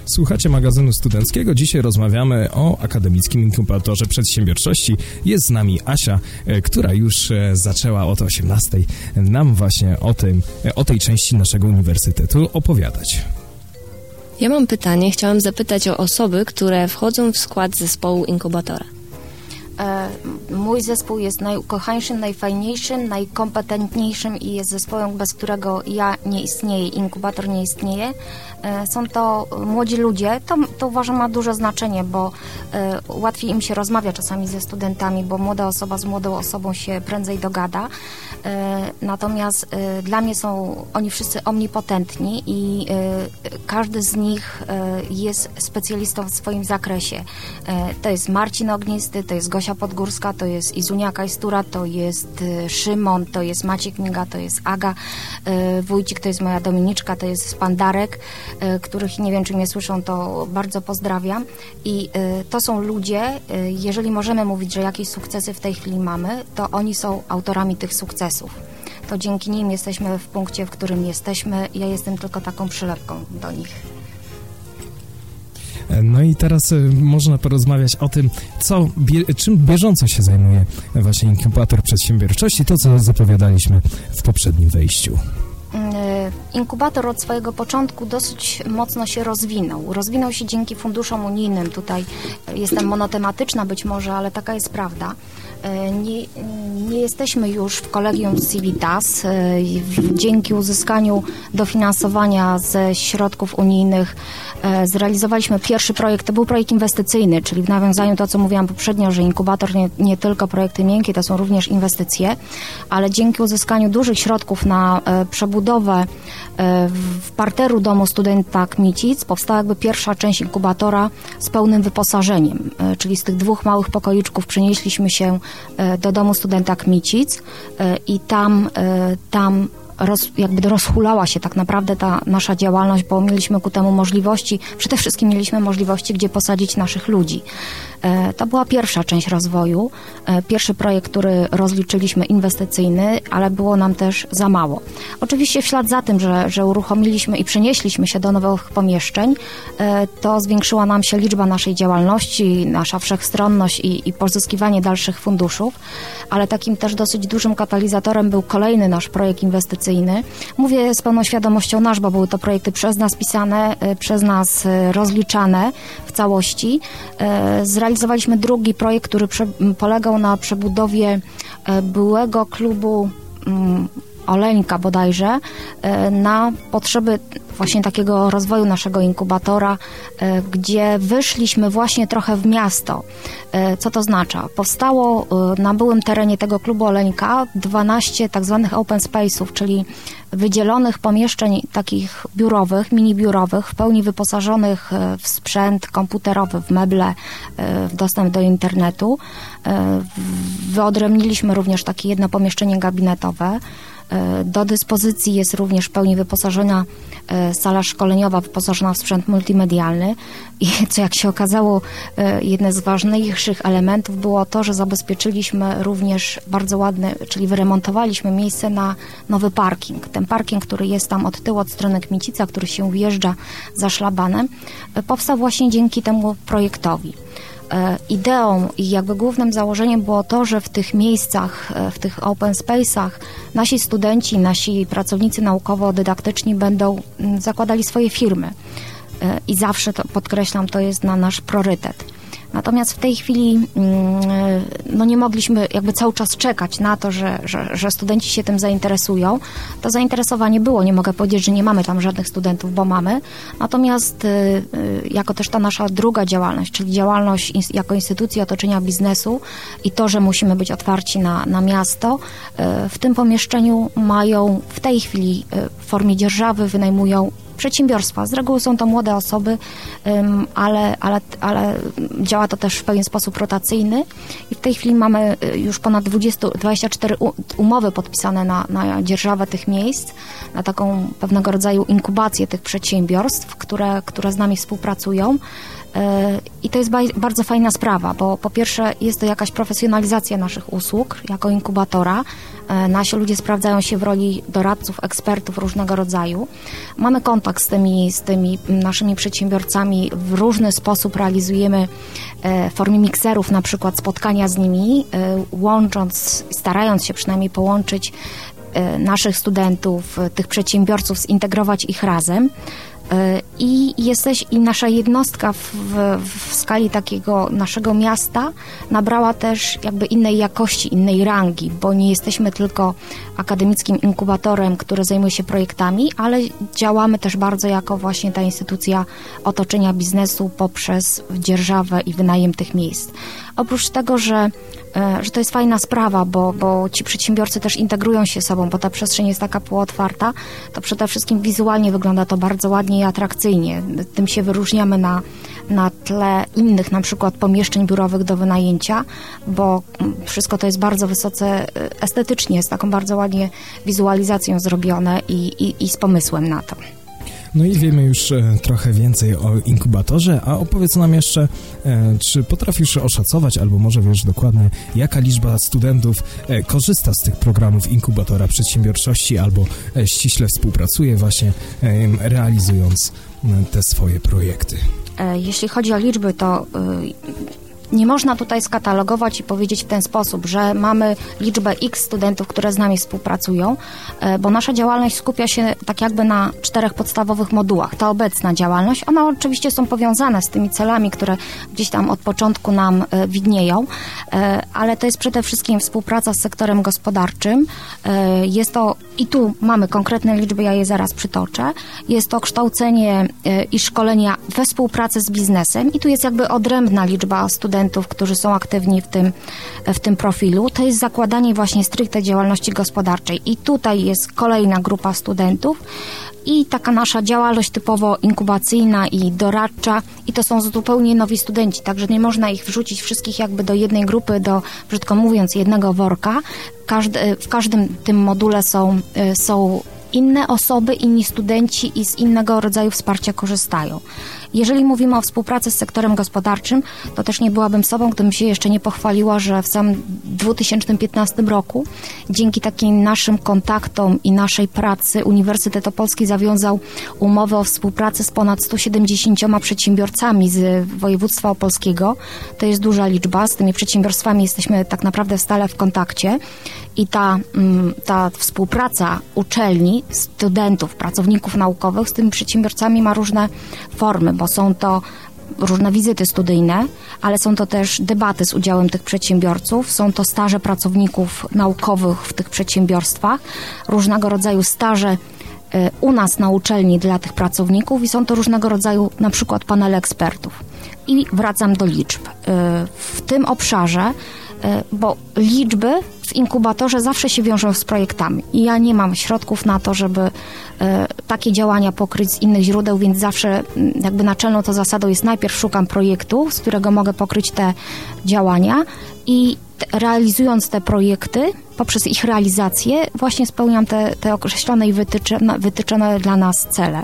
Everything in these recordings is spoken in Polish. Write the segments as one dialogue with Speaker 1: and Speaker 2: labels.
Speaker 1: Słuchacie magazynu studenckiego. Dzisiaj rozmawiamy o Akademickim Inkubatorze Przedsiębiorczości. Jest z nami Asia, która już zaczęła od 18:00 nam właśnie o tej części naszego uniwersytetu opowiadać.
Speaker 2: Ja mam pytanie. Chciałam zapytać o osoby, które wchodzą w skład zespołu inkubatora.
Speaker 3: Mój zespół jest najukochańszym, najfajniejszym, najkompetentniejszym i jest zespołem, bez którego ja nie istnieję, inkubator nie istnieje. Są to młodzi ludzie, to uważam ma duże znaczenie, bo łatwiej im się rozmawia czasami ze studentami, bo młoda osoba z młodą osobą się prędzej dogada. Natomiast dla mnie są oni wszyscy omnipotentni i każdy z nich jest specjalistą w swoim zakresie. To jest Marcin Ognisty, to jest Gosia Podgórska, to jest Izunia Kajstura, to jest Szymon, to jest Maciek Miga, to jest Aga Wójcik, to jest moja Dominiczka, to jest pan Darek, których nie wiem, czy mnie słyszą, to bardzo pozdrawiam. I to są ludzie, jeżeli możemy mówić, że jakieś sukcesy w tej chwili mamy, to oni są autorami tych sukcesów. To dzięki nim jesteśmy w punkcie, w którym jesteśmy. Ja jestem tylko taką przylepką do nich.
Speaker 1: No i teraz można porozmawiać o tym, czym bieżąco się zajmuje właśnie Inkubator Przedsiębiorczości, to co zapowiadaliśmy w poprzednim wejściu.
Speaker 3: Inkubator od swojego początku dosyć mocno się rozwinął. Rozwinął się dzięki funduszom unijnym. Tutaj jestem monotematyczna być może, ale taka jest prawda. Nie jesteśmy już w Kolegium Civitas. Dzięki uzyskaniu dofinansowania ze środków unijnych zrealizowaliśmy pierwszy projekt. To był projekt inwestycyjny, czyli w nawiązaniu do tego, co mówiłam poprzednio, że inkubator nie tylko projekty miękkie, to są również inwestycje, ale dzięki uzyskaniu dużych środków na przebudowę w parteru domu studenta Kmicic powstała jakby pierwsza część inkubatora z pełnym wyposażeniem, czyli z tych 2 małych pokoiczków przenieśliśmy się do domu studenta Kmicic i tam rozhulała się tak naprawdę ta nasza działalność, bo mieliśmy ku temu możliwości, przede wszystkim mieliśmy możliwości, gdzie posadzić naszych ludzi. To była pierwsza część rozwoju, pierwszy projekt, który rozliczyliśmy inwestycyjny, ale było nam też za mało. Oczywiście w ślad za tym, że uruchomiliśmy i przenieśliśmy się do nowych pomieszczeń, to zwiększyła nam się liczba naszej działalności, nasza wszechstronność i pozyskiwanie dalszych funduszów, ale takim też dosyć dużym katalizatorem był kolejny nasz projekt inwestycyjny. Mówię z pełną świadomością nasz, bo były to projekty przez nas pisane, przez nas rozliczane w całości. Zrealizowaliśmy drugi projekt, który polegał na przebudowie byłego klubu Oleńka bodajże na potrzeby właśnie takiego rozwoju naszego inkubatora, gdzie wyszliśmy właśnie trochę w miasto. Co to oznacza? Powstało na byłym terenie tego klubu Oleńka 12 tak zwanych open space'ów, czyli wydzielonych pomieszczeń takich biurowych, mini biurowych, w pełni wyposażonych w sprzęt komputerowy, w meble, w dostęp do internetu. Wyodrębniliśmy również takie jedno pomieszczenie gabinetowe. Do dyspozycji jest również w pełni wyposażona sala szkoleniowa wyposażona w sprzęt multimedialny i co jak się okazało jedne z ważniejszych elementów było to, że zabezpieczyliśmy również bardzo ładne, czyli wyremontowaliśmy miejsce na nowy parking. Ten parking, który jest tam od tyłu, od strony Kmicica, który się wjeżdża za szlabanem, powstał właśnie dzięki temu projektowi. Ideą i jakby głównym założeniem było to, że w tych miejscach, w tych open space'ach nasi studenci, nasi pracownicy naukowo-dydaktyczni będą zakładali swoje firmy. I zawsze, to podkreślam, to jest na nasz priorytet. Natomiast w tej chwili nie mogliśmy jakby cały czas czekać na to, że studenci się tym zainteresują. To zainteresowanie było, nie mogę powiedzieć, że nie mamy tam żadnych studentów, bo mamy. Natomiast jako też ta nasza druga działalność, czyli działalność jako instytucji otoczenia biznesu i to, że musimy być otwarci na miasto, w tym pomieszczeniu mają w tej chwili w formie dzierżawy, wynajmują przedsiębiorstwa. Z reguły są to młode osoby, ale działa to też w pewien sposób rotacyjny i w tej chwili mamy już ponad 24 umowy podpisane na dzierżawę tych miejsc, na taką pewnego rodzaju inkubację tych przedsiębiorstw, które z nami współpracują. I to jest bardzo fajna sprawa, bo po pierwsze jest to jakaś profesjonalizacja naszych usług jako inkubatora. Nasi ludzie sprawdzają się w roli doradców, ekspertów różnego rodzaju. Mamy konto kontakt z tymi naszymi przedsiębiorcami w różny sposób realizujemy w formie mikserów, na przykład spotkania z nimi, starając się przynajmniej połączyć naszych studentów, tych przedsiębiorców, zintegrować ich razem. I nasza jednostka w skali takiego naszego miasta nabrała też jakby innej jakości, innej rangi, bo nie jesteśmy tylko akademickim inkubatorem, który zajmuje się projektami, ale działamy też bardzo jako właśnie ta instytucja otoczenia biznesu poprzez dzierżawę i wynajem tych miejsc. Oprócz tego, że to jest fajna sprawa, bo ci przedsiębiorcy też integrują się sobą, bo ta przestrzeń jest taka półotwarta, to przede wszystkim wizualnie wygląda to bardzo ładnie i atrakcyjnie. Tym się wyróżniamy na tle innych na przykład pomieszczeń biurowych do wynajęcia, bo wszystko to jest bardzo wysoce estetycznie, z taką bardzo ładnie wizualizacją zrobione i z pomysłem na to.
Speaker 1: No i wiemy już trochę więcej o inkubatorze, a opowiedz nam jeszcze, czy potrafisz oszacować, albo może wiesz dokładnie, jaka liczba studentów korzysta z tych programów inkubatora przedsiębiorczości, albo ściśle współpracuje właśnie realizując te swoje projekty.
Speaker 3: Jeśli chodzi o liczby, to nie można tutaj skatalogować i powiedzieć w ten sposób, że mamy liczbę X studentów, które z nami współpracują, bo nasza działalność skupia się tak jakby na 4 podstawowych modułach. Ta obecna działalność, one oczywiście są powiązane z tymi celami, które gdzieś tam od początku nam widnieją, ale to jest przede wszystkim współpraca z sektorem gospodarczym. Jest to, i tu mamy konkretne liczby, ja je zaraz przytoczę, jest to kształcenie i szkolenia we współpracy z biznesem i tu jest jakby odrębna liczba studentów, którzy są aktywni w tym profilu. To jest zakładanie właśnie stricte działalności gospodarczej i tutaj jest kolejna grupa studentów i taka nasza działalność typowo inkubacyjna i doradcza i to są zupełnie nowi studenci, także nie można ich wrzucić wszystkich jakby do jednej grupy, do, brzydko mówiąc, jednego worka. W każdym tym module są inne osoby, inni studenci i z innego rodzaju wsparcia korzystają. Jeżeli mówimy o współpracy z sektorem gospodarczym, to też nie byłabym sobą, gdybym się jeszcze nie pochwaliła, że w samym 2015 roku dzięki takim naszym kontaktom i naszej pracy Uniwersytet Opolski zawiązał umowę o współpracy z ponad 170 przedsiębiorcami z województwa opolskiego. To jest duża liczba. Z tymi przedsiębiorstwami jesteśmy tak naprawdę stale w kontakcie i ta współpraca uczelni, studentów, pracowników naukowych z tymi przedsiębiorcami ma różne formy, bo są to różne wizyty studyjne, ale są to też debaty z udziałem tych przedsiębiorców, są to staże pracowników naukowych w tych przedsiębiorstwach, różnego rodzaju staże u nas na uczelni dla tych pracowników i są to różnego rodzaju na przykład panele ekspertów. I wracam do liczb. W tym obszarze, bo liczby w inkubatorze zawsze się wiążą z projektami i ja nie mam środków na to, żeby takie działania pokryć z innych źródeł, więc zawsze jakby naczelną to zasadą jest najpierw szukam projektu, z którego mogę pokryć te działania i realizując te projekty, poprzez ich realizację właśnie spełniam te określone i wytyczone dla nas cele.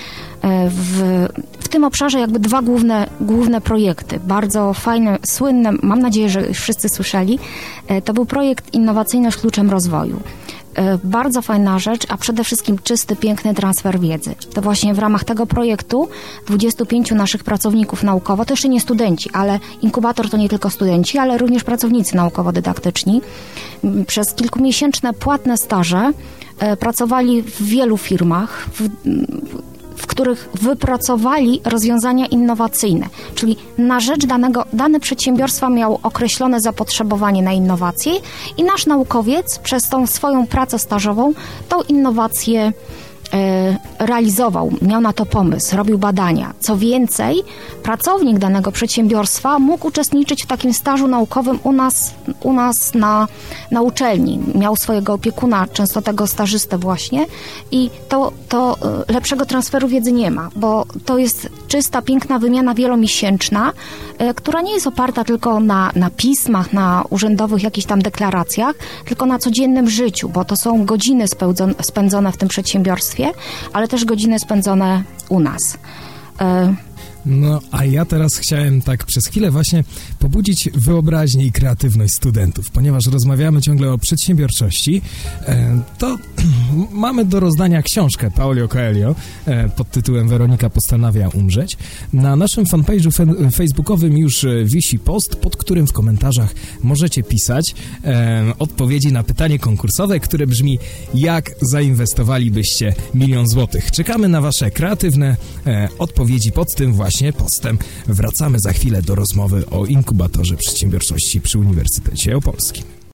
Speaker 3: W tym obszarze jakby 2 główne projekty, bardzo fajne, słynne, mam nadzieję, że już wszyscy słyszeli, to był projekt Innowacyjność kluczem rozwoju. Bardzo fajna rzecz, a przede wszystkim czysty, piękny transfer wiedzy. To właśnie w ramach tego projektu 25 naszych pracowników naukowo, to jeszcze nie studenci, ale inkubator to nie tylko studenci, ale również pracownicy naukowo-dydaktyczni, przez kilkumiesięczne płatne staże pracowali w wielu firmach, w których wypracowali rozwiązania innowacyjne, czyli na rzecz dane przedsiębiorstwa miał określone zapotrzebowanie na innowacje i nasz naukowiec przez tą swoją pracę stażową tą innowację realizował, miał na to pomysł, robił badania. Co więcej, pracownik danego przedsiębiorstwa mógł uczestniczyć w takim stażu naukowym u nas na uczelni. Miał swojego opiekuna, często tego stażystę właśnie i to lepszego transferu wiedzy nie ma, bo to jest czysta, piękna wymiana wielomiesięczna, która nie jest oparta tylko na pismach, na urzędowych jakichś tam deklaracjach, tylko na codziennym życiu, bo to są godziny spędzone w tym przedsiębiorstwie, ale też godziny spędzone u nas.
Speaker 1: No, a ja teraz chciałem tak przez chwilę właśnie pobudzić wyobraźnię i kreatywność studentów, ponieważ rozmawiamy ciągle o przedsiębiorczości, to mamy do rozdania książkę Paulo Coelho pod tytułem Weronika postanawia umrzeć. Na naszym fanpage'u facebookowym już wisi post, pod którym w komentarzach możecie pisać odpowiedzi na pytanie konkursowe, które brzmi: jak zainwestowalibyście 1 000 000 złotych? Czekamy na wasze kreatywne odpowiedzi pod tym właśnie postem. Wracamy za chwilę do rozmowy o inkubatorze przedsiębiorczości przy Uniwersytecie Opolskim.